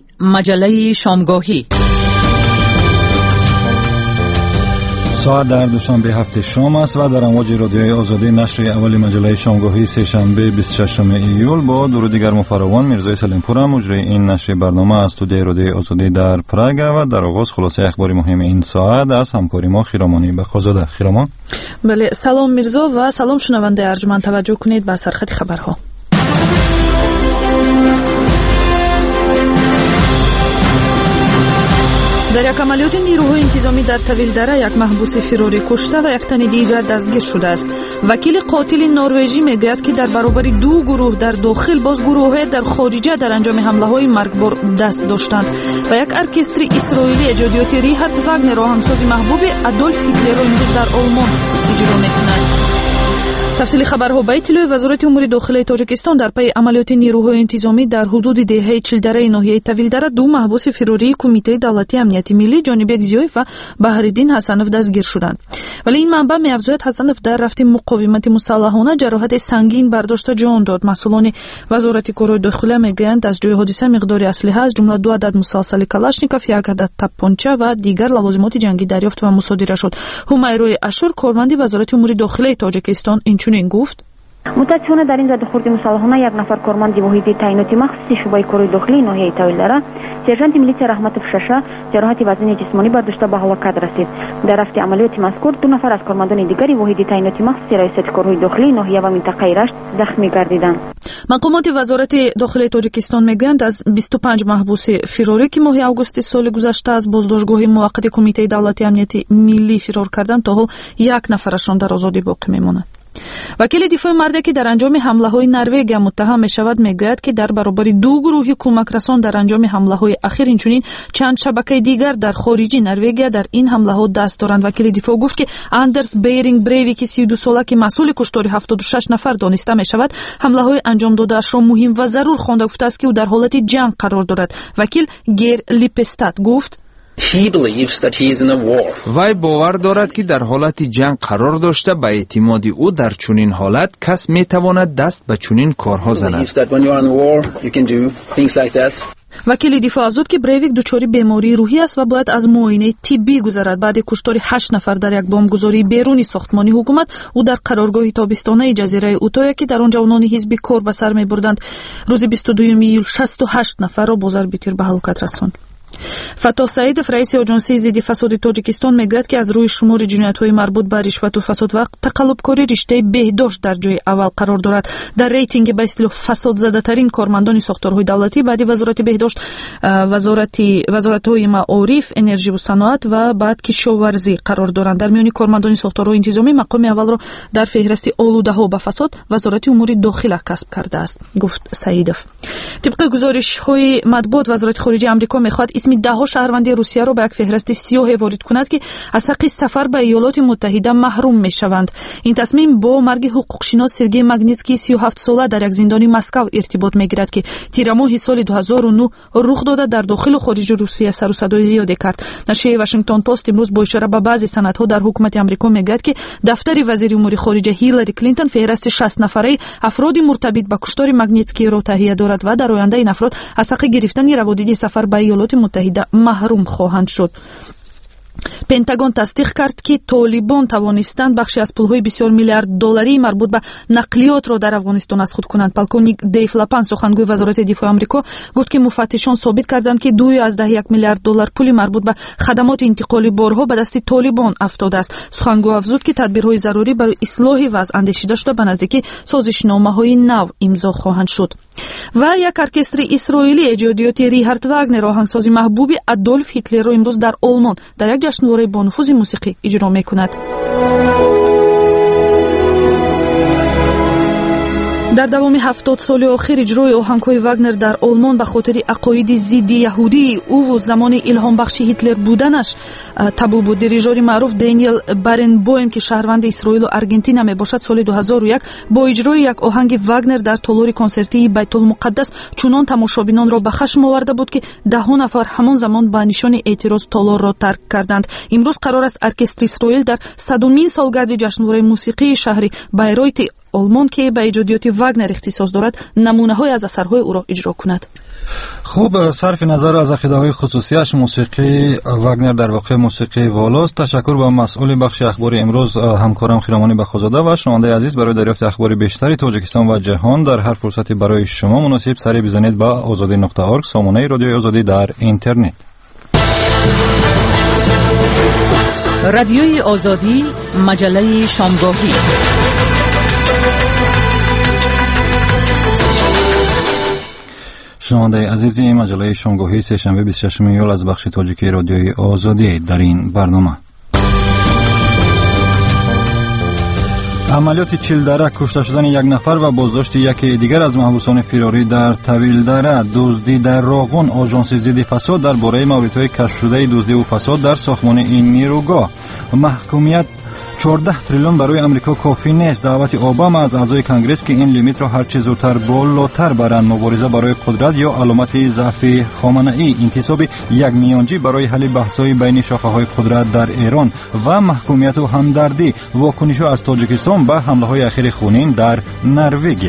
مجله شامگاهی. ساعت در دوشنبه هفته شام است و در امواج رادیوی آزادی نشر اول مجله شامگاهی سه‌شنبه 26 ایول با درود گرم و فراوان میرزای سلیم‌پور مجری این نشر برنامه از استودیوی رادیوی آزادی در پراگ و در آغاز خلاصه اخبار مهم این ساعت از همکاری ما خیرامانی بخازاده. خیرامان. بله، سلام میرزا و سلام شنونده ارجمند، توجه کنید به سرخط خبرها. در یک عملیات نیروهای انتظامی در طویلدره یک محبوس فراری کشته و یک تن دیگر دستگیر شده است. وکیل قاتل نروژی میگوید که در برابر دو گروه در داخل باز گروه‌های در خارجه در انجام حمله‌های مرگبار دست داشتند و یک ارکستر اسرائیلی ایجادیات ریهارد واگنر آهنگساز محبوب آدولف هیتلر را امروز در آلمان اجرا می‌کند. تفصیل خبرها به اطلاع وزارت امور داخلی تاجیکستان در پی عملیات نیروهای انتظامی در حدود دهه چلدره ناحیه طویلدره دو محبوس فراری کمیته دولتی امنیت ملی جانبک زیویف و بهرالدین حسنوف دستگیر شدند. ولی این منبع می‌افزاید حسنوف در رفت مقاومت مسلحانه جراحت سنگین برداشته جان داد. مسئولان وزارت کارهای داخلی میگویند از جای حادثه مقداری اسلحه از جمله 2 عدد مسلسل کلاشنیکوف، 1 عدد تپانچه و دیگر لوازمات جنگی دریافت و مصادره شد. همیرای اشور کارمند وزارت امور داخلی تاجیکستان این گفت: متاسفانه در این زدخورد مسلحانه یک نفر کارمند واحد تعیناتی مخصوص شعبه کارهای داخلی ناحیه طویلدره سرژانت میلیڅ رحمتوف ششه جراحت وزن جسمانی برداشته به هلاکت رسید. در رفت عملیات مذکور 2 نفر از کارمندان دیگری واحد تعیناتی مخصوص ریاست کارهای داخلی ناحیه و منطقه رشت زخمی گردیدند. مقامات وزارت داخلی تاجیکستان میگویند از 25 محبوس فراری که ماه آگوست سال گذشته از بازداشتگاه موقت کمیته دولتی امنیت ملی فرار کردند تا حال 1 نفرشان در آزادی باقی میماند. وکیل دفاع مرده که در انجام حمله‌های نروژ متهم می‌شود میگوید که در برابر 2 گروه کمک رسان در انجام حمله‌های اخیر اینچنین چند شبکه دیگر در خارج نروژ در این حمله‌ها دست دارند. وکیل دفاع گفت که اندرس بیرینگ بریویک 32 ساله که مسئول کشتار 76 نفر دانسته می‌شود حمله‌های انجام داده‌اش را مهم و ضرور خوانده گفته است که او در حالت جنگ قرار دارد. وکیل گیر لیپستاد گفت: وی باور دارد که در حالت جنگ قرار داشته به اعتماد او در چنین حالت کس میتواند دست به چنین کارها زند. وکیل دفاع افزود که بریویک دچار بیماری روحی است و باید از معاینه طبی گذرد. بعد کشتار 8 نفر در یک بمبگذاری بیرونی ساختمانی حکومت او در قرارگاه تابستانه جزیره اوتایا که در آن جوانان حزب کار به سر میبردند روز 22 ایول 68 نفر را با ضرب تیر به هلاکت رساند. فتح سعیدов رئیس آژانسی ضد فساد تاجیکستان میگوید که از روی شمار جنایت‌های مربوط به رشوت و فساد و تقلبکاری رشته بهداشت در جای اول قرار دارد. در ریتینگ به اصطلاح فساد زده‌ترین کارمندان ساختارهای دولتی بعد وزارت بهداشت، وزارت‌های معارف، انرژی و صنعت و بعد کشاورزی قرار دارند. در میان کارمندان ساختارهای انتظامی مقام اول را در فهرست آلوده‌ها به فساد وزارت امور داخله کسب کرده است، گفت سعیدов. طبق گزارش‌های مطبوعات وزارت خارجه آمریکا می‌خواهد اسم 10 شهروند روسیه را به یک فهرست سیاه وارد کند که از حق سفر به ایالات متحده محروم میشوند. این تصمیم با مرگ حقوقشناس سرگئی ماگنیتسکی 37 ساله در یک زندان مسکو ارتباط میگیرد که تیر ماه سال 2009 رخ داده در داخل و خارج روسیه سر و صدای زیادی کرد. نشریه واشنگتن پست امروز با اشاره به بعضی سندها در حکومت آمریکا میگوید که دفتر وزیر امور خارجه هیلاری کلینتون فهرست 60 نفره افراد مرتبط به کشتار ماگنیتسکی را تهیه دارد و در آینده این افراد از حق گرفتن روادید سفر به ایالات متحده محروم خواهند شد. پنتاگون تصدیق کرد که طالبان توانستند بخشی از پولهای بسیار میلیارد دلاری مربوط به نقلیات را در افغانستان از خود کنند. پالکونیک دیو لاپن سخنگوی وزارت دفاع آمریکا گفت که مفتشان ثابت کردند که 2.1 میلیارد دلار پول مربوط به خدمات انتقالی بارها به دست طالبان افتاده است. سخنگو افزود که تدبیرهای ضروری برای اصلاح وضع اندیشیده شده به نزدیکی سازشنامه‌های نو امضا خواهند شد. و یک ارکستر اسرائیلی ایجادیات ریهارد واگنر آهنگساز محبوب آدولف هیتلر را امروز در آلمان در یک جشنواره با نفوذ موسیقی اجرا می‌کند. در دوام 70 سال آخر اجرای آهنگ‌های واگنر در آلمان به خاطر عقاید ضد یهودی او و زمان الهام بخش هیتلر بودنش تبو بود. دیریژور معروف دانیل بارنبویم که شهروند اسرائیل و ارژانتین میباشد سال 2001 با اجرای یک آهنگ واگنر در تالار کنسرتی بیت المقدس چنان تماشابینان را به خشم آورده بود که 10 نفر همان زمان به نشان اعتراض تالار را ترک کردند. امروز قرار است ارکستر اسرائیل در 100مین سالگرد جشنواره موسیقی شهر بایروت آلمان که به ایجادیات واگنر اختصاص دارد نمونه‌های از اثرهای او را اجرا کند. خوب، صرف نظر از عقیده‌های خصوصیش، موسیقی واگنر در واقع موسیقی والاست. تشکر به مسئول بخش اخباری امروز همکارم خیرامانی بخوزاده و شنونده عزیز. برای دریافت اخبار بیشتری تاجیکستان و جهان در هر فرصتی برای شما مناسب سری بزنید به azadi.org، سامانه رادیوی آزادی در اینترنت. رادیوی آزادی، مجله شامگاهی. شنونده عزیزی، مجله شامگاهی سه‌شنبه 26 ایول از بخش تاجیکی رادیوی آزادی. در این برنامه عملیات چیلدره، کشته شدن یک نفر و بازداشت یکی دیگر از محبوسان فراری در طویلدره، دزدی در راغون، آژانس ضد فساد درباره موردهای کشف شده دزدی و فساد در ساختمان این نیروگاه، محکومیت 14 تریلیون برای امریکا کافی نیست، دعوت اوباما از اعضای کنگرس که این لیمیت را هر چه زودتر بالاتر برند، مبارزه برای قدرت یا علامت ضعف خامنه‌ای، انتصاب یک میانجی برای حل بحث‌های بین شاخه‌های قدرت در ایران و محکومیت و همدردی، واکنش‌ها از تاجیکستان به حمله‌های اخیر خونین در نروژ.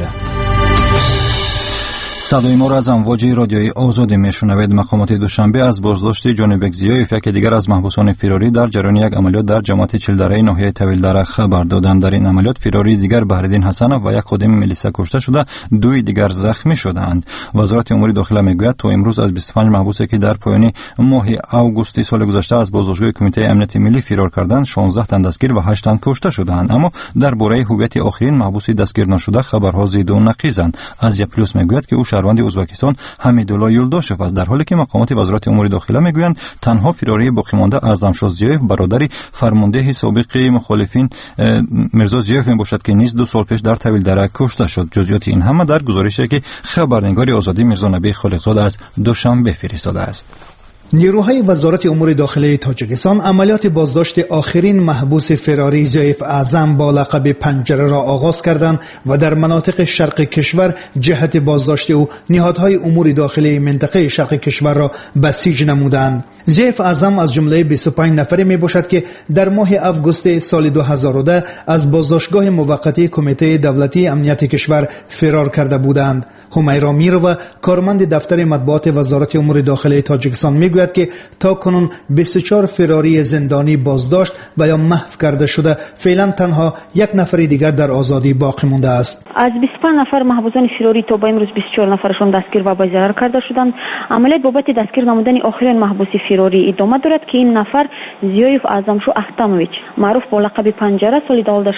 صدای ما را از امواج رادیوی آزادی میشنوید. مقامات دوشنبه از بازداشت جانبک زیایف، یک دیگر از محبوسان فراری در جریان یک عملیات در جماعت چیلدره ناحیه طویلدره خبر دادند. در این عملیات فراری دیگر بهرالدین حسنов و یک خادم ملیسا کشته شده، دوی دیگر زخمی شدند. وزارت امور داخله میگوید تا امروز از 25 محبوسی که در پایان ماه اوگوست سال گذشته از بازداشتگاه کمیته امنیت ملی فرار کردند، 16 تن دستگیر و 8 تن کشته شدند. اما درباره هویت آخرین محبوس دستگیر نشده خبرها زید و نقیزند. از پلوس میگوید که او شهروند ازبکستان حمیدالله یولداشف است، در حالی که مقامات وزارت امور داخله میگویند تنها فراری باقی مانده از زمشاد زیایف، برادری فرمانده سابق مخالفین میرزا زیایف میباشد که نیز 2 سال پیش در طویلدره کشته شد. جزئیات این همه در گزارشی که خبرنگار آزادی میرزا نبی خالقزاده از دوشنبه فرستاده است. نیروهای وزارت امور داخله تاجیکستان عملیات بازداشت آخرین محبوس فراری زیایف اعظم با لقب پنجره را آغاز کردند و در مناطق شرق کشور جهت بازداشت او نهادهای امور داخلی منطقه شرق کشور را بسیج نمودند. زیایف اعظم از جمله 25 نفری می باشد که در ماه اوگوست سال 2010 از بازداشتگاه موقتی کمیته دولتی امنیت کشور فرار کرده بودند. همیرا میروا، کارمند دفتر مطبوعات وزارت امور داخله تاجیکستان میگوید که تا کنون 24 فراری زندانی بازداشت و یا محو کرده شده، فعلا تنها یک نفر دیگر در آزادی باقی مانده است. از 25 نفر محبوسان فراری تا با امروز 24 نفرشون دستگیر و بازداشت کرده شدند. عملیات بابت دستگیر نمودن آخرین محبوس فراری ادامه دارد که این نفر زیایف اعظمشو اختمویچ، معروف با لقب پنجره، سال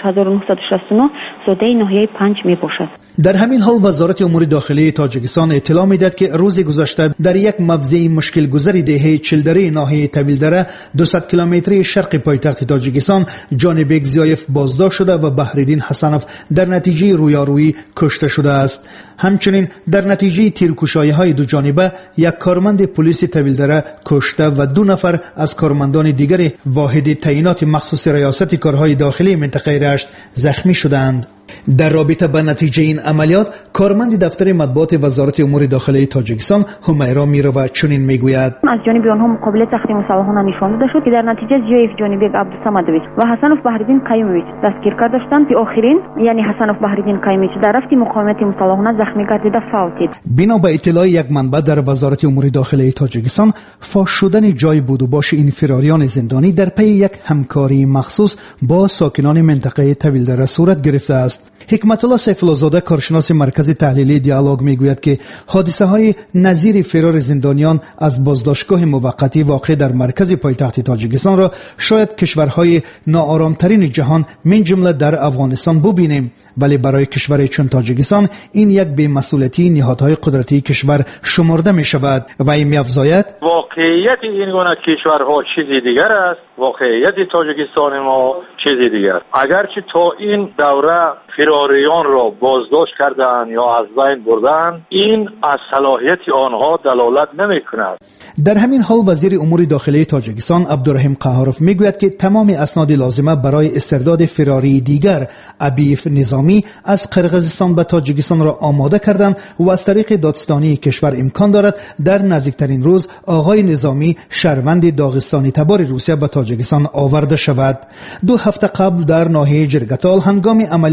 1969 زاده ناحیه 5 می باشد. در همین حال وزارت امور داخلی تاجیکستان اطلاع میداد که روز گذشته در یک موضع مشکل گذر دهه چیلدره ناحیه طویلدره 200 کیلومتری شرق پایتخت تاجیکستان جانبک زیایف بازداشت شده و بهرالدین حسنов در نتیجه رویارویی کشته شده است. همچنین در نتیجه تیرکشایی‌های دو جانبه یک کارمند پلیس طویلدره کشته و 2 نفر از کارمندان دیگر واحد تعیینات مخصوص ریاست کارهای داخلی منطقه رشت زخمی شدند. در رابطه با نتیجه این عملیات، کارمند دفتر مطبوعات وزارت امور داخله تاجیکستان همیرا میروا چنین میگوید: از جانب آنها مقابله تقدیم مسلحانه نشان داده شد که در نتیجه زیایف جانبک عبدالصمدویچ و حسنов بهرالدین قیومویچ دستگیر کرده شدند که آخرین یعنی حسنов بهرالدین قیومویچ در رفت مقاومت مسلحانه زخمی گردیده فوتید. بنا به اطلاع یک منبع در وزارت امور داخله تاجیکستان، فاش شدن جای بود و باش این فراریان زندانی در پی یک همکاری مخصوص با ساکنان منطقه طویلدره صورت گرفته است. حکمت الله سیف‌الله‌زاده، کارشناس مرکز تحلیلی دیالوگ، میگوید که حادثه های نظیر فرار زندانیان از بازداشتگاه موقتی واقع در مرکز پایتخت تاجیکستان را شاید کشورهای ناآرامترین جهان من جمله در افغانستان ببینیم، ولی برای کشور چون تاجیکستان این یک بی‌مسئولیتی نهادهای قدرتی کشور شمرده می شود و این می‌افزاید واقعیت این گونه کشورها چیزی دیگر است، واقعیت تاجیکستان ما چیزی دیگر. اگرچه تا این دوره فراریان را بازداشت کردند یا از بین بردند، این از صلاحیت آنها دلالت نمی‌کند. در همین حال وزیر امور داخلی تاجیکستان عبدالرحیم قهاروف میگوید که تمام اسناد لازمه برای استرداد فراری دیگر ابیف نظامی از قرقیزستان به تاجیکستان را آماده کردند و از طریق دادستانی کشور امکان دارد در نزدیکترین روز آقای نظامی شهروند داغستانی تبار روسیه به تاجیکستان آورده شود. 2 هفته قبل در ناحیه جرگتال هنگام عملیات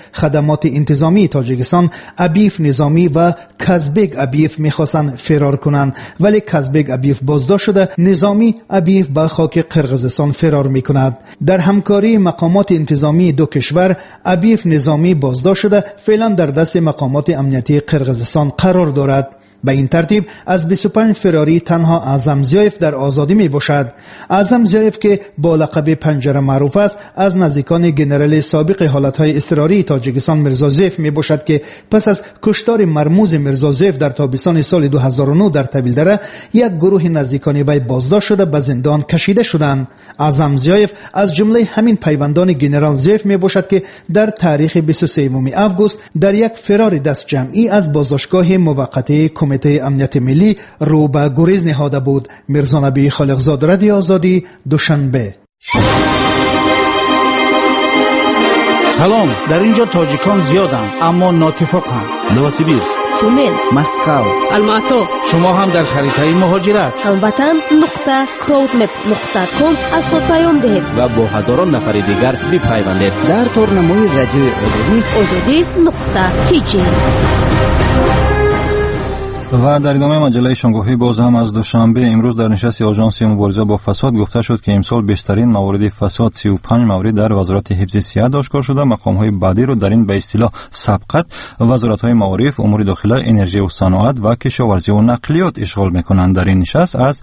خدمات انتظامی تاجیکستان ابیف نظامی و کازبک ابیف می‌خواستند فرار کنند، ولی کازبک ابیف بازداشت شده. نظامی ابیف به خاک قرقیزستان فرار می‌کند. در همکاری مقامات انتظامی دو کشور ابیف نظامی بازداشت شده، فعلا در دست مقامات امنیتی قرقیزستان قرار دارد. به این ترتیب از 25 فراری تنها اعظم زیایف در آزادی می باشد. اعظم زیایف که با لقب پنجره معروف است، از نزدیکان جنرال سابق حالتهای اضطراری تاجیکستان میرزا زیف می باشد که پس از کشتار مرموز میرزا زیف در تابستان سال 2009 در طویلدره، یک گروه نزدیکان وی بازداشت شده به زندان کشیده شدند. اعظم زیایف از جمله همین پیوندان جنرال زیف می باشد که در تاریخ 23 آگوست در یک فرار دست جمعی از بازداشتگاه موقته کمیته امنیت ملی رو به گریز نهاده بود. میرزا نبی خالقزاد، رادیو آزادی، دوشنبه. سلام، در اینجا تاجیکان زیادند اما ناتفاقند. نوسیبیرسک، تیومن، مسکو، الماتو. شما هم در خریدهای مهاجرت هموطن.crowdmap.com از خود پیام دهید و با هزاران نفر دیگر بپیوندید. در تورنمای رادیو آزادی.tg. و در ادامه مجله شامگاهی باز هم از دوشنبه امروز در نشست آژانس مبارزه با فساد گفته شد که امسال بیشترین موارد فساد 35 مورد در وزارت حفظ صحت آشکار شده. مقام‌های بعدی را در این به اصطلاح سبقت وزارت‌های معارف، امور داخله، انرژی و صنعت و کشاورزی و نقلیات اشغال می‌کنند. در این نشست از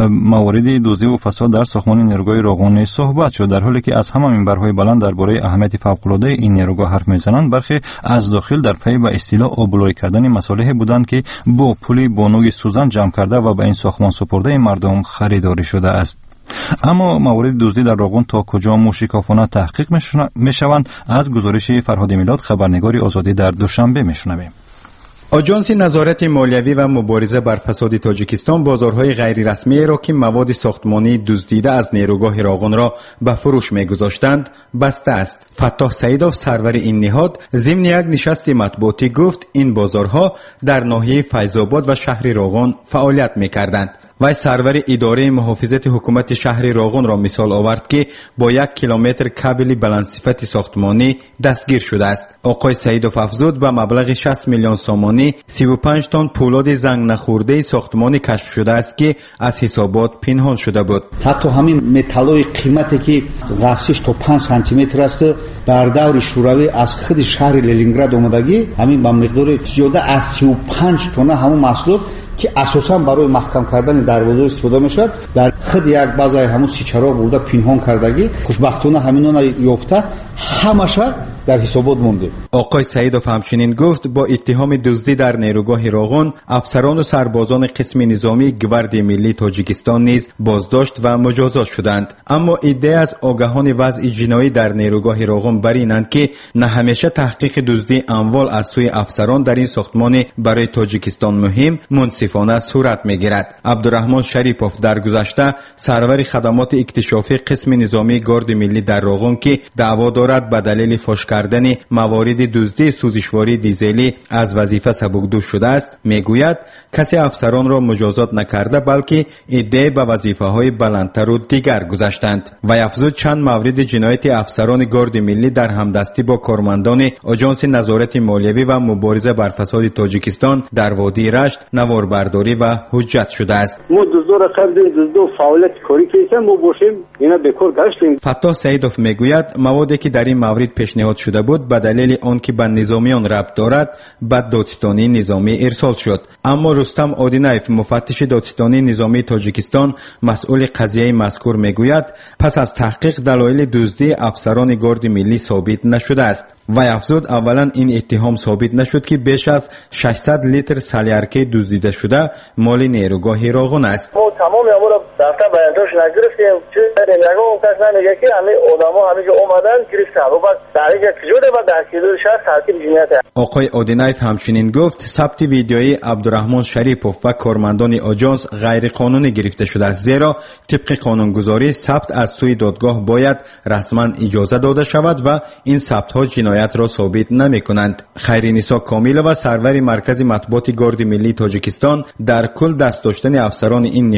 موارد دزدی و فساد در ساختمان نیروگاه راغون صحبت شد، در حالی که از همه منبرهای بلند درباره اهمیت فوق‌العاده این نیروگاه حرف می‌زنند. برخی از داخل در پی به اصطلاح آبلوی کردن مصالح بودند که با پولی بانوی سوزن جمع کرده و به این ساختمان سپرده مردم خریداری شده است. اما موارد دزدی در راغون تا کجا موشکافانه تحقیق میشوند؟ از گزارش فرهاد میلاد، خبرنگار آزادی، در دوشنبه میشنویم. آژانس نظارت مالیوی و مبارزه بر فساد تاجیکستان بازارهای غیر رسمی را که مواد ساختمانی دزدیده از نیروگاه راغون را به فروش می‌گذاشتند بسته است. فتاح سعیدوف، سرور این نهاد، ضمن یک نشست مطبوعاتی گفت این بازارها در ناحیه فیض‌آباد و شهر راغون فعالیت می‌کردند. وی سرور اداره محافظت حکومت شهر راغون را مثال آورد که با 1 کیلومتر کابل بلندصفت ساختمانی دستگیر شده است. آقای سعیدوف افزود به مبلغ 60 میلیون سامانی 35 تن پولاد زنگ نخورده ساختمانی کشف شده است که از حسابات پنهان شده بود. حتی همین متالای قیمتی که ظرفش تا 5 سانتی متر است در دور شوروی از خود شهر لنینگراد اومدگی، همین با مقدار زیاده از 35 تن همون محصول که اساساً برای محکم کردن دروازه استفاده میشد، در خود یک بازای همون سیچراغ بوده پنهان کردگی، خوشبختانه همینونا یافته همش در حسابات مونده. آقای سعیدوف همچنین گفت با اتهام دزدی در نیروگاه راغون افسران و سربازان قسم نظامی گواردی ملی تاجیکستان نیز بازداشت و مجازات شدند. اما ایده از آگاهان وضع جنایی در نیروگاه راغون برینند که نه همیشه تحقیق دزدی اموال از سوی افسران در این ساختمان برای تاجیکستان مهم منصفانه صورت میگیرد. عبدالرحمن شریپوف در گذشته سرور خدمات اکتشافی قسم نظامی گارد ملی در راغون که دعوا دارد به دلیل فاش کردن موارد دزدی سوزشواری دیزلی از وظیفه سبکدوش شده است، میگوید کسی افسران را مجازات نکرده بلکه ایده به وظیفه های بلندتر و دیگر گذاشتند. و افزود چند مورد جنایت افسران گارد ملی در همدستی با کارمندان آژانس نظارت مالیوی و مبارزه بر فساد تاجیکستان در وادی رشت نواربرداری و حجت شده است. ما دزدو را قبل دزدو فعالیت کاری کردیم، ما باشیم اینا بکار گشتیم. فتاح سعیدوف میگوید موادی که در این مورد پیشنهاد شده بود به دلیل آنکه به نظامیان ربط دارد به دادستانی نظامی ارسال شد. اما رستم آدینایف، مفتش دادستانی نظامی تاجیکستان مسئول قضیه مذکور میگوید پس از تحقیق دلایل دزدی افسران گارد ملی ثابت نشده است. و افزود اولا این اتهام ثابت نشد که بیش از 600 لیتر سالیارکه دزدیده شده مال نیروگاه راغون است. ما تمام امور دفتر بیانش نگرفتیم، چه نگاه کس نمیگه که همه آدما همیشه اومدن گرفتن و بعد در یک جوده و در کیلو شهر ترتیب جنایت. آقای آدینایف همچنین گفت ثبت ویدیویی عبدالرحمن شریپوف و کارمندان آژانس غیر قانونی گرفته شده است، زیرا طبق قانونگذاری ثبت از سوی دادگاه باید رسما اجازه داده شود و این ثبت ها جنایت را ثابت نمی کنند. خیرنسا کامل و سرور مرکز مطبوعات گارد ملی تاجیکستان در کل دست داشتن افسران این نهاد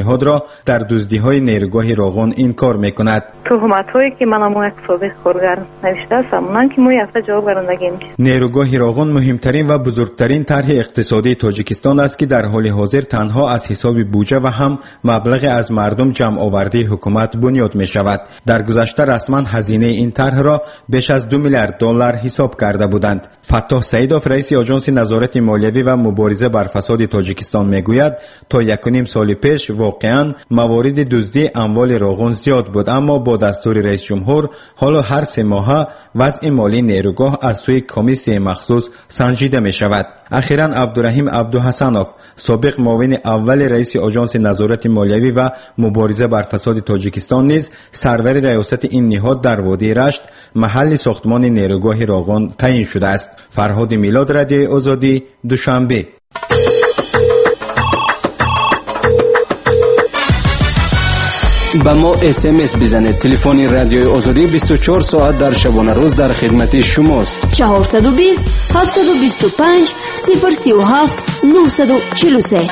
نهاد را در دزدی‌های نیروگاه راغون انکار می‌کند. تهمت‌هایی که منم یک سابق کارگر نوشته هستم اونان که ما یافته جواب برندگی میشه. نیروگاه راغون مهمترین و بزرگترین طرح اقتصادی تاجیکستان است که در حال حاضر تنها از حساب بودجه و هم مبلغ از مردم جمع آورده حکومت بنیاد می‌شود. در گذشته رسما هزینه این طرح را بیش از 2 میلیارد دلار حساب کرده بودند. فتاح سعیدوف رئیس آژانس نظارت مالیوی و مبارزه بر فساد تاجیکستان میگوید تا 1.5 سال پیش واقعاً موارد دزدی اموال راغون زیاد بود، اما با دستور رئیس جمهور حالا هر 3 ماه وضع مالی نیروگاه از سوی کمیسیون مخصوص سنجیده می شود. اخیراً عبدالرحیم عبدوحسنوف سابق معاون اول رئیس آژانس نظارت مالیوی و مبارزه بر فساد تاجیکستان نیز سرور ریاست این نهاد در وادی رشت محل ساختمان نیروگاه راغون تعیین شده است. فرهاد میلاد، رادیو آزادی، دوشنبه. با ما SMS بزنید. تلفن رادیو آزادی 24 ساعت در شبانه روز در خدمت شماست. 420 725 037 943.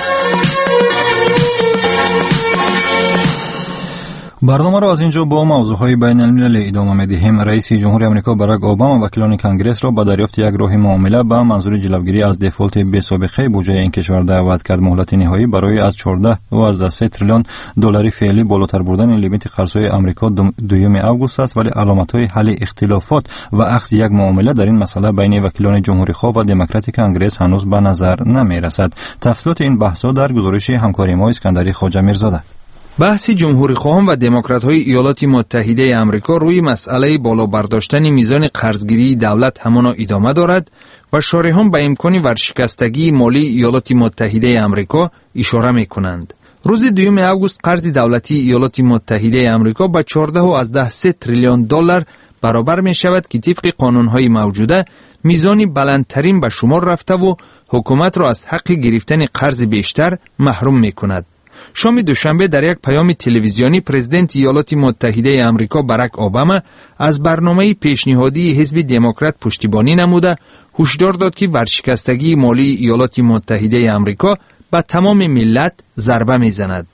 برنامه را از اینجا با موضوعهای بین المللی ادامه می‌دهیم. رئیس جمهوری آمریکا باراک اوباما وکیلان کنگره را با دریافت یک راه معامله به منظور جلوگیری از دفالت بی‌سابقه بودجه این کشور دعوت کرد. مهلت نهایی برای از 14.3 تریلیون دلاری فعلی بالاتر بردن لیمیت قرض‌های آمریکا 2 اوگوست است، ولی علامت‌های حل اختلافات و اخذ یک معامله در این مسئله بین وکیلان جمهوری‌خواه و دموکرات کنگره هنوز به نظر نمی‌رسد. تفصیلات این بحث‌ها در گزارش همکاری ما اسکندری خواجه میرزاده. بحث جمهوری‌خواهان و دموکرات‌های ایالات متحده آمریکا روی مسئله بالا برداشتن میزان قرضگیری دولت همان ادامه دارد و شارحان به امکان ورشکستگی مالی ایالات متحده آمریکا اشاره می‌کنند. روز 2 اوگوست قرض دولتی ایالات متحده آمریکا به 14.3 تریلیون دلار برابر می‌شود که طبق قانون‌های موجوده میزانی بلندترین به شمار رفته و حکومت را از حق گرفتن قرض بیشتر محروم می‌کند. شام دوشنبه در یک پیام تلویزیونی پرزیدنت ایالات متحده آمریکا باراک اوباما از برنامه پیشنهادی حزب دموکرات پشتیبانی نموده هشدار داد که ورشکستگی مالی ایالات متحده آمریکا به تمام ملت ضربه میزند.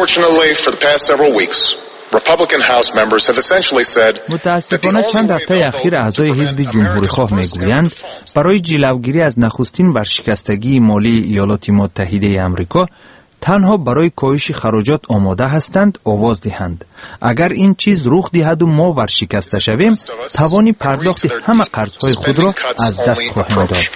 متاسفانه چند هفته اخیر اعضای حزب جمهوری‌خواه میگویند برای جلوگیری از نخستین ورشکستگی مالی ایالات متحده آمریکا تنها برای کاهش خراجات آماده هستند آواز دهند. اگر این چیز رخ دهد و ما ورشکسته شویم، توانی پرداخت همه قرضهای خود را از دست خواهیم داد.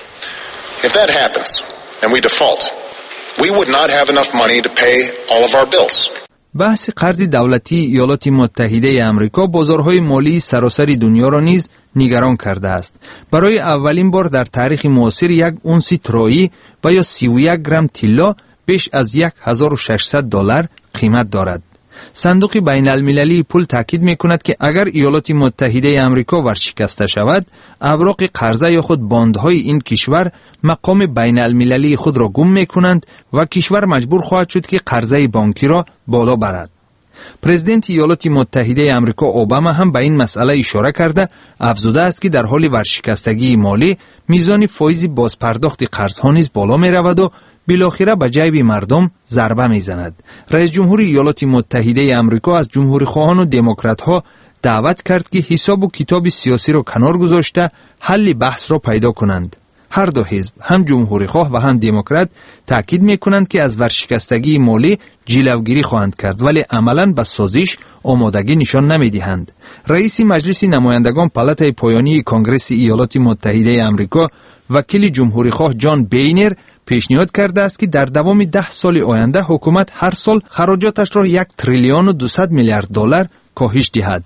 بحث قرض دولتی ایالات متحده آمریکا بازارهای مالی سراسر دنیا را نیز نگران کرده است. برای اولین بار در تاریخ معاصر یک اونس طلایی و یا 31 گرم طلا بیش از 1600 دلار قیمت دارد. صندوق بین المللی پول تاکید می کند که اگر ایالات متحده آمریکا ورشکسته شود، اوراق قرضه یا خود باندهای این کشور مقام بین المللی خود را گم می کنند و کشور مجبور خواهد شد که قرضه بانکی را بالا برد. پرزیدنت ایالات متحده آمریکا اوباما هم به این مسئله اشاره کرده افزوده است که در حال ورشکستگی مالی میزان فایز بازپرداخت قرضها نیز بالا می رود و بالاخره به جیب مردم ضربه میزند. رئیس جمهور ایالات متحده آمریکا از جمهوری‌خواهان و دموکرات‌ها دعوت کرد که حساب و کتاب سیاسی را کنار گذاشته حل بحث را پیدا کنند. هر دو حزب، هم جمهوری‌خواه و هم دموکرات، تاکید می‌کنند که از ورشکستگی مالی جلوگیری خواهند کرد، ولی عملاً به سازش آمادگی نشان نمی‌دهند. رئیس مجلس نمایندگان پالاتای پایانی کنگره ایالات متحده آمریکا، وکیل جمهوری‌خواه جان بینر پیشنهاد کرده است که در دوام 10 سال آینده حکومت هر سال خراجاتش را 1 تریلیون و 200 میلیارد دلار کاهش دهد.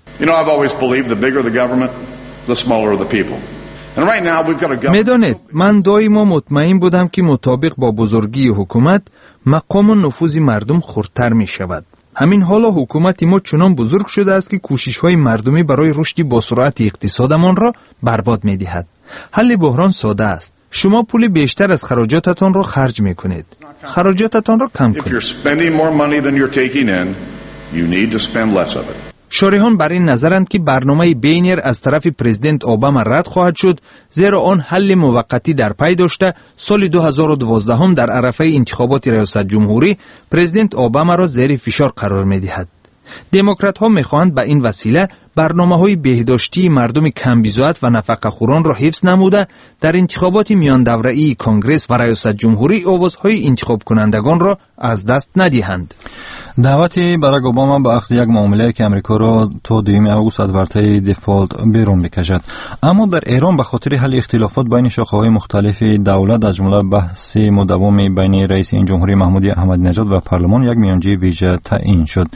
میدانید من دائما مطمئن بودم که مطابق با بزرگی حکومت مقام و نفوذ مردم خردتر می شود. همین حالا حکومت ما چنان بزرگ شده است که کوشش‌های مردمی برای رشد با سرعت اقتصادمان را برباد می دهد. حل بحران ساده است. شما پول بیشتر از خراجاتتان را خرج می کنید. خراجاتتان را کم کنید. شارحان بر این نظرند که برنامه بینر از طرف پرزیدنت اوباما رد خواهد شد، زیرا آن حل موقتی در پی داشته سال 2012 هم در عرفه انتخابات ریاست جمهوری پرزیدنت اوباما را زیر فشار قرار می‌دهد. دموکرات ها می‌خواهند به این وسیله برنامه‌های بهداشتی مردم کمبیزوات و نفقه‌خوران را حفظ نموده در انتخابات میان دوره‌ای کنگرس و ریاست جمهوری آوازهای انتخاب کنندگان را از دست ندهند. دعوت باراک اوباما به اخذ یک معامله که امریکا را تا 2 آگوست از ورطه دیفالت بیرون بکشد، اما در ایران به خاطر حل اختلافات بین شاخه‌های مختلف دولت از جمله بحث مداوم بین رئیس این جمهوری محمود احمدی نژاد و پارلمان یک میانجی ویژه تعیین شد.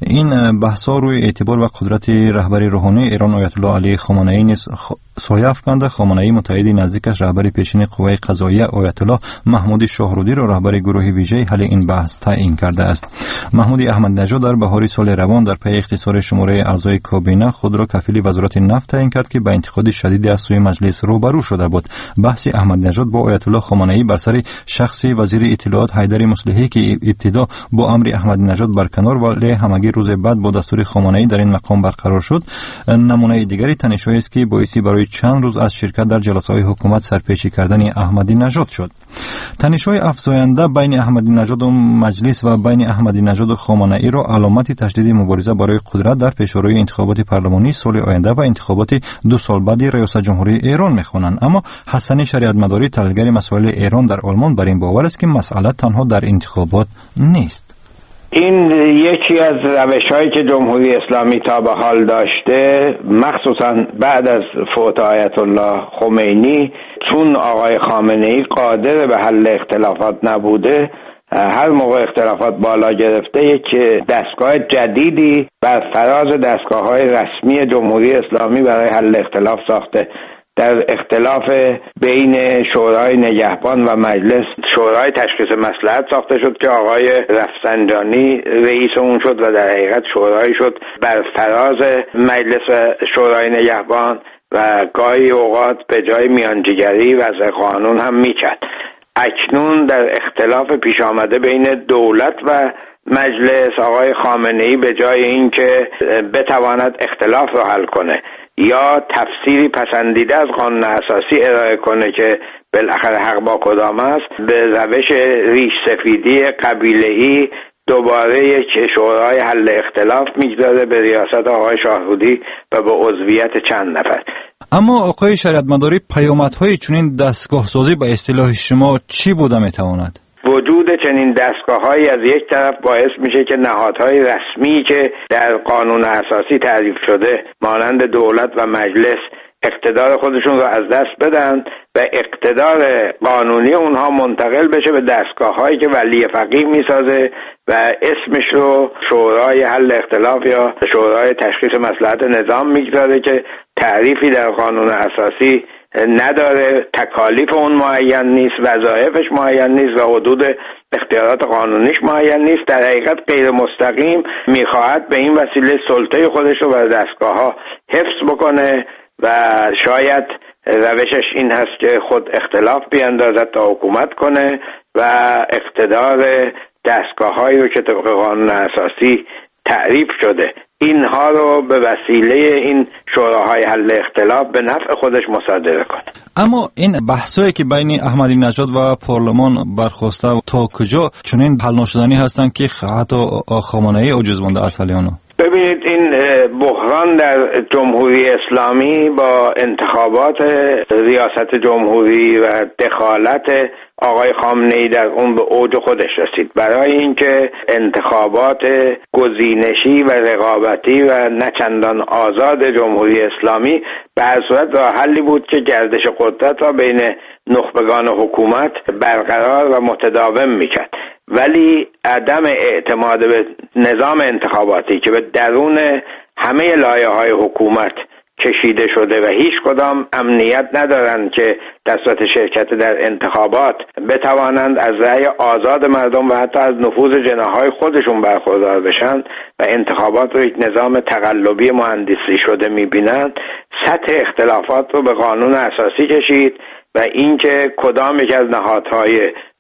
این بحث‌ها روی اعتبار و قدرت رهبری روحانی ایران آیت الله علی خامنه‌ای نیز سایه افکنده. خامنه‌ای متحد نزدیکش رهبر پیشین قوه قضاییه آیت الله محمود شاهرودی را رهبر گروه ویژه حل این بحث تعیین کرده است. محمود احمدی نژاد در بهار سال روان در پی اختصار شماره اعضای کابینه خود را کفیل وزارت نفت تعیین کرد که به انتقاد شدید از سوی مجلس روبرو شده بود. بحث احمدی نژاد با آیت الله خامنه‌ای بر سر شخص وزیر اطلاعات حیدر مصلحی که ابتدا با امر احمدی نژاد برکنار ولی همگی روز بعد با دستور خامنه‌ای در این مقام برقرار شد، نمونه دیگری تنش‌هایی است که باعث برای چند روز از شرکت در جلسه‌های حکومت سرپیچی کردن احمدی نژاد شد. تنش‌های افزاینده بین احمدی نژاد و مجلس و بین احمدی نژاد و خامنه‌ای را علامت تشدید مبارزه برای قدرت در پیشروی انتخابات پارلمانی سال آینده و انتخابات 2 سال بعد ریاست جمهوری ایران می‌خوانند. اما حسن شریعت مداری تحلیلگر مسائل ایران در آلمان بر این باور است که مسئله تنها در انتخابات نیست. این یکی از روش‌هایی که جمهوری اسلامی تا به حال داشته، مخصوصا بعد از فوت آیت الله خمینی، چون آقای خامنه‌ای قادر به حل اختلافات نبوده، هر موقع اختلافات بالا گرفته یک دستگاه جدیدی بر فراز دستگاه‌های رسمی جمهوری اسلامی برای حل اختلاف ساخته. در اختلاف بین شورای نگهبان و مجلس شورای تشخیص مصلحت ساخته شد که آقای رفسنجانی رئیس اون شد و در حقیقت شورایی شد بر فراز مجلس و شورای نگهبان و گاهی اوقات به جای میانجیگری وضع قانون هم میکرد. اکنون در اختلاف پیش آمده بین دولت و مجلس، آقای خامنه‌ای به جای اینکه بتواند اختلاف رو حل کنه یا تفسیری پسندیده از قانون اساسی ارائه کنه که بالاخره حق با کدام است، به روش ریش سفیدی قبیله‌ای دوباره یک شورای حل اختلاف میگذاره به ریاست آقای شاهرودی و به عضویت چند نفر. اما آقای شریعت مداری، پیامدهای چنین دستگاه سازی به اصطلاح شما چی بوده میتواند؟ وجود چنین دستگاه‌هایی از یک طرف باعث میشه که نهادهای رسمی که در قانون اساسی تعریف شده مانند دولت و مجلس اقتدار خودشون رو از دست بدن و اقتدار قانونی اونها منتقل بشه به دستگاه‌هایی که ولی فقیه میسازه و اسمش رو شورای حل اختلاف یا شورای تشخیص مصلحت نظام میگذاره که تعریفی در قانون اساسی نداره، تکالیف اون معین نیست، وظایفش معین نیست و حدود اختیارات قانونیش معین نیست. در حقیقت غیر مستقیم میخواهد به این وسیله سلطه خودش رو بر دستگاه‌ها حفظ بکنه و شاید روشش این هست که خود اختلاف بیاندازد تا حکومت کنه و اقتدار دستگاه‌هایی رو که طبق قانون اساسی تعریف شده اینها رو به وسیله این شوراهای حل اختلاف به نفع خودش مصادره کنه. اما این بحثایی که بین احمدی نژاد و پارلمان برخواسته تا کجا چنین حل نشدنی هستند که حتی خامنه‌ای عاجز مانده از حل آنها؟ ببینید، این بحران در جمهوری اسلامی با انتخابات ریاست جمهوری و دخالت آقای خامنه‌ای در اون به اوج خودش رسید. برای اینکه انتخابات گزینشی و رقابتی و نچندان آزاد جمهوری اسلامی به هر صورت راه حلی بود که گردش قدرت را بین نخبگان حکومت برقرار و متداوم میکرد، ولی عدم اعتماد به نظام انتخاباتی که به درون همه لایه‌های حکومت کشیده شده و هیچ کدام امنیت ندارند که در صورت شرکت در انتخابات بتوانند از رأی آزاد مردم و حتی از نفوذ جناح‌های خودشون برخوردار بشن و انتخابات رو یک نظام تقلبی مهندسی شده می‌بینند، سطح اختلافات رو به قانون اساسی کشید و اینکه کدام یک از نهادهای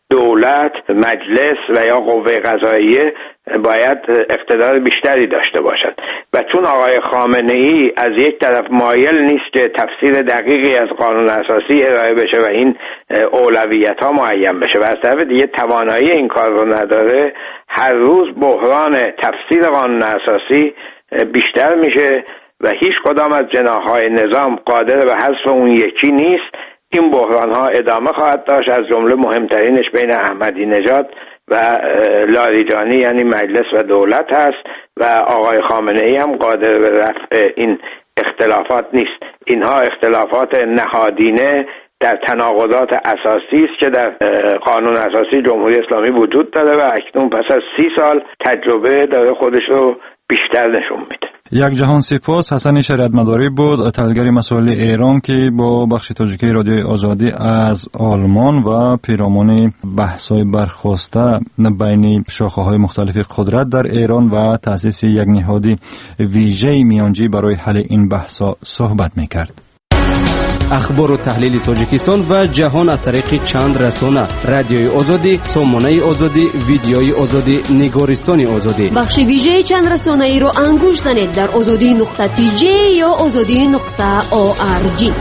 دولت، مجلس و یا قوه قضاییه باید اقتدار بیشتری داشته باشد و چون آقای خامنه ای از یک طرف مایل نیست که تفسیر دقیقی از قانون اساسی ارائه بشه و این اولویت ها معین بشه و از طرف دیگه توانایی این کار رو نداره، هر روز بحران تفسیر قانون اساسی بیشتر میشه و هیچ کدام از جناح‌های نظام قادر به حذف اون یکی نیست. این بحران ها ادامه خواهد داشت، از جمله مهمترینش بین احمدی نژاد و لاریجانی یعنی مجلس و دولت هست و آقای خامنه ای هم قادر به رفع این اختلافات نیست. اینها اختلافات نهادینه در تناقضات اساسی است که در قانون اساسی جمهوری اسلامی وجود داره و اکنون پس از 30 سال تجربه داره خودش رو بیشتر نشون میده. یک جهان سپاس. حسن شریعت مداری بود، تحلیلگر مسائل ایران که با بخش تاجیکی رادیوی آزادی از آلمان و پیرامون بحث‌های برخاسته بین شاخه‌های مختلف قدرت در ایران و تأسیس یک نهاد ویژه میانجی برای حل این بحث‌ها صحبت می‌کرد. اخبار و تحلیل تاجیکستان و جهان از طریق چند رسانه: رادیوی آزادی، سامانه آزادی، ویدیوی آزادی، نگارستان آزادی. بخش ویژه چند رسانه ای رو انگوش زنید در azadi.tj یا azadi.org.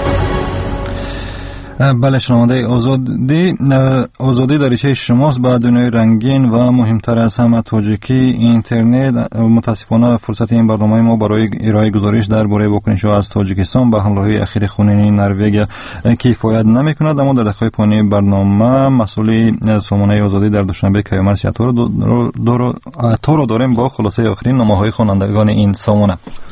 بله شنونده آزادی دریچه شماست به دنیای رنگین و مهمتر از همه تاجیکی اینترنت. متاسفانه فرصت این برنامه ما برای ارائه گزارش درباره واکنش‌ها از تاجیکستان به حمله‌های اخیر خونین نروژ کفایت نمی‌کند، اما در دقایق پایانی برنامه مسئول سامانه آزادی در دوشنبه کیامرسی تو رو داریم با خلاصه آخرین نامه‌های خوانندگان این سامانه.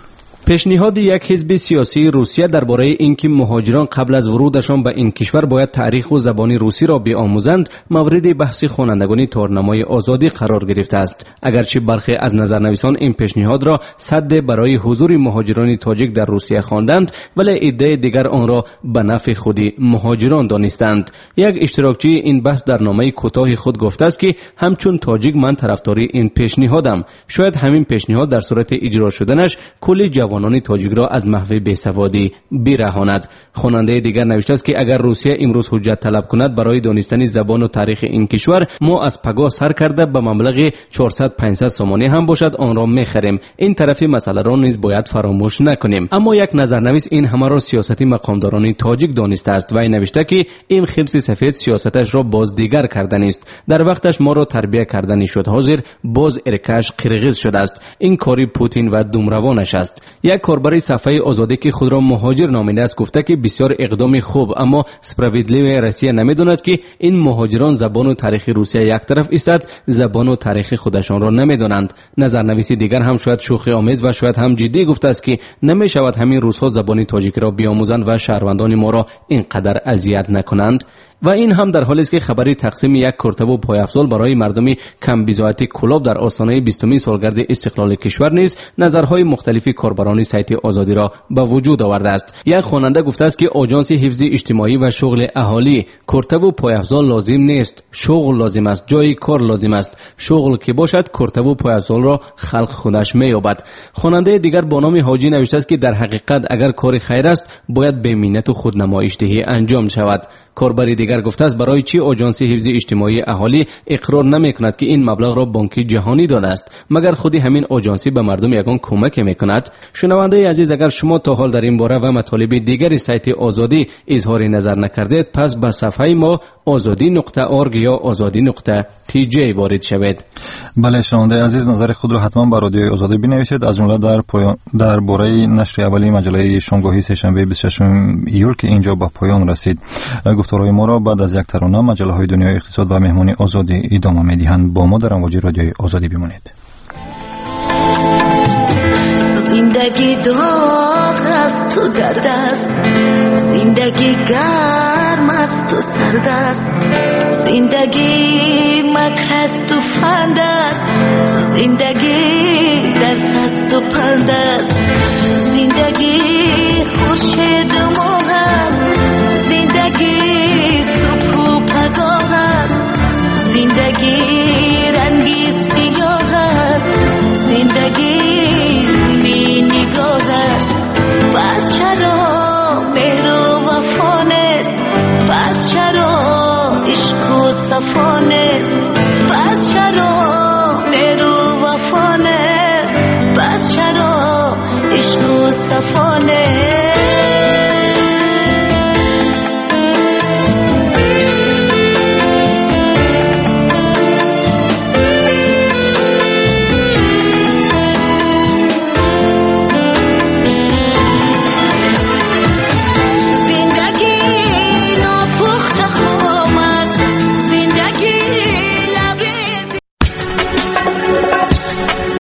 پیشنهاد یک حزب سیاسی روسیه درباره اینکه مهاجران قبل از ورودشان به این کشور باید تاریخ و زبان روسی را بیاموزند مورد بحث خوانندگان تارنمای آزادی قرار گرفته است. اگرچه برخی از نظرنویسان این پیشنهاد را سد برای حضور مهاجران تاجیک در روسیه خواندند، ولی عده دیگر آن را به نفع خود مهاجران دانستند. یک اشتراکچی این بحث در نامه کوتاه خود گفته است که همچون تاجیک من طرفداری این پیشنهادم. شاید همین پیشنهاد در صورت اجرا شدنش کلی جوانان تاجیک را از محو بیسوادی برهاند. خواننده دیگر نوشته است که اگر روسیه امروز حجت طلب کند برای دانستن زبان و تاریخ این کشور، ما از پگاه سر کرده به مبلغ 400-500 سامانه هم باشد آن را میخریم. این طرف مسئله را نیز باید فراموش نکنیم. اما یک نظرنویس این همه را سیاستی مقامداران تاجیک دانسته است و نوشته که این خبز سفید سیاستش را باز دیگر کردن است. در وقتش ما را تربیت کردنی شد، حاضر باز ارکش قرغیز شده است. این کاری پوتین و دومروانش است. یک کاربر صفحه آزادی که خود را مهاجر نامیده است گفته که بسیار اقدام خوب، اما سپراویدلیو روسیه نمیداند که این مهاجران زبان و تاریخ روسیه یک طرف استاد، زبان و تاریخ خودشان را نمیدانند. نظرنویس دیگر هم شاید شوخی آمیز و شاید هم جدی گفته است که نمی شود همین روس‌ها زبان تاجیک را بیاموزند و شهروندان ما را اینقدر اذیت نکنند. و این هم در حالی است که خبری تقسیم یک کرتب و پایافزال برای مردم کم بی‌ضاعت کلاب در آستانه 20مین سالگرد استقلال کشور نیز نظرهای مختلفی کاربران سایت آزادی را به وجود آورده است. یک خواننده گفته است که آژانس حفظ اجتماعی و شغل اهالی: کرتب و پایافزال لازم نیست، شغل لازم است، جای کار لازم است. شغل که باشد کرتب و پایافزال را خلق خودش می‌یابد. خواننده دیگر با نام حاجی نوشته است که در حقیقت اگر کار خیر است باید به منت و خودنمایش‌دهی انجام شود. کاربر دیگر گفته است برای چی آژانس حفظ اجتماعی اهالی اقرار نمی‌کند که این مبلغ را بانک جهانی داده است؟ مگر خودی همین آژانس به مردم یگان کمک می‌کند؟ شنونده عزیز، اگر شما تا حال در این باره و مطالب دیگری سایت آزادی اظهار نظر نکردید، پس به صفحه ما azadi.org یا azadi.tj وارد شوید. بله شنونده عزیز، نظر خود را حتما بر رادیوی آزادی بنویسید، از جمله در باره نشر اولی مجله شامگاهی سه‌شنبه 26 ایول که اینجا به پایان رسید. گفتارهای ما را بعد از یک ترانه مجله‌های دنیای اقتصاد و مهمانی آزادی ادامه می‌دهند. با ما در امواج رادیوی آزادی بمانید. زندگی داغ است تو درد است، زندگی گرم است تو سرد است، زندگی مکر است تو فند است، زندگی درس است تو پند است، زندگی خورشید و ماه است، زندگی سکو پگاه است، زندگی رنگی سیاه است، زندگی بی نگاه است. پس چرا مهر و وفا نیست؟ پس چرا عشق و صفانست پس چرا میرو وفانست پس چرا عشق و صفانست